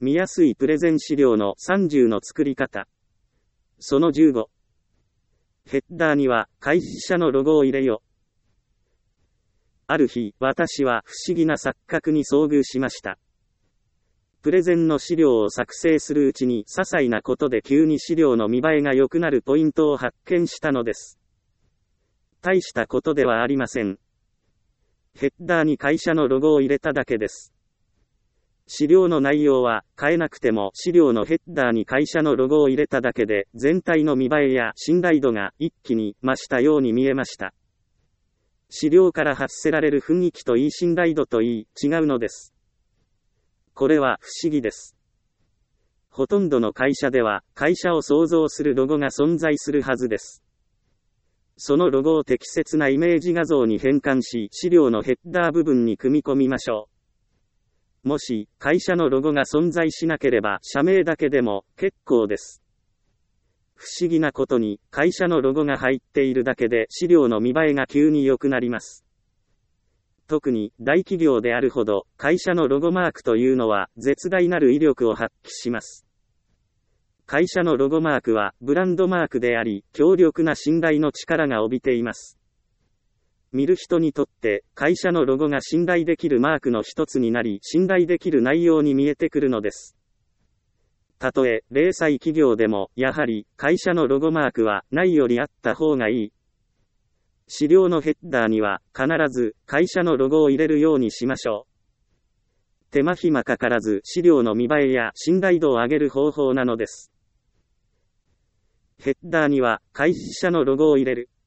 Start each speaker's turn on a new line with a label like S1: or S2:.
S1: 見やすいプレゼン資料の30の作り方。その15。ヘッダーには会社のロゴを入れよ。ある日、私は不思議な錯覚に遭遇しました。プレゼンの資料を作成するうちに、些細なことで急に資料の見栄えが良くなるポイントを発見したのです。大したことではありません。ヘッダーに会社のロゴを入れただけです。資料の内容は変えなくても、資料のヘッダーに会社のロゴを入れただけで、全体の見栄えや信頼度が一気に増したように見えました。資料から発せられる雰囲気といい、信頼度といい、違うのです。これは不思議です。ほとんどの会社では、会社を想像するロゴが存在するはずです。そのロゴを適切なイメージ画像に変換し、資料のヘッダー部分に組み込みましょう。もし、会社のロゴが存在しなければ、社名だけでも結構です。不思議なことに、会社のロゴが入っているだけで、資料の見栄えが急に良くなります。特に、大企業であるほど、会社のロゴマークというのは、絶大なる威力を発揮します。会社のロゴマークは、ブランドマークであり、強力な信頼の力が帯びています。見る人にとって、会社のロゴが信頼できるマークの一つになり、信頼できる内容に見えてくるのです。たとえ、零細企業でも、やはり、会社のロゴマークは、ないよりあった方がいい。資料のヘッダーには、必ず、会社のロゴを入れるようにしましょう。手間暇かからず、資料の見栄えや信頼度を上げる方法なのです。ヘッダーには、会社のロゴを入れる。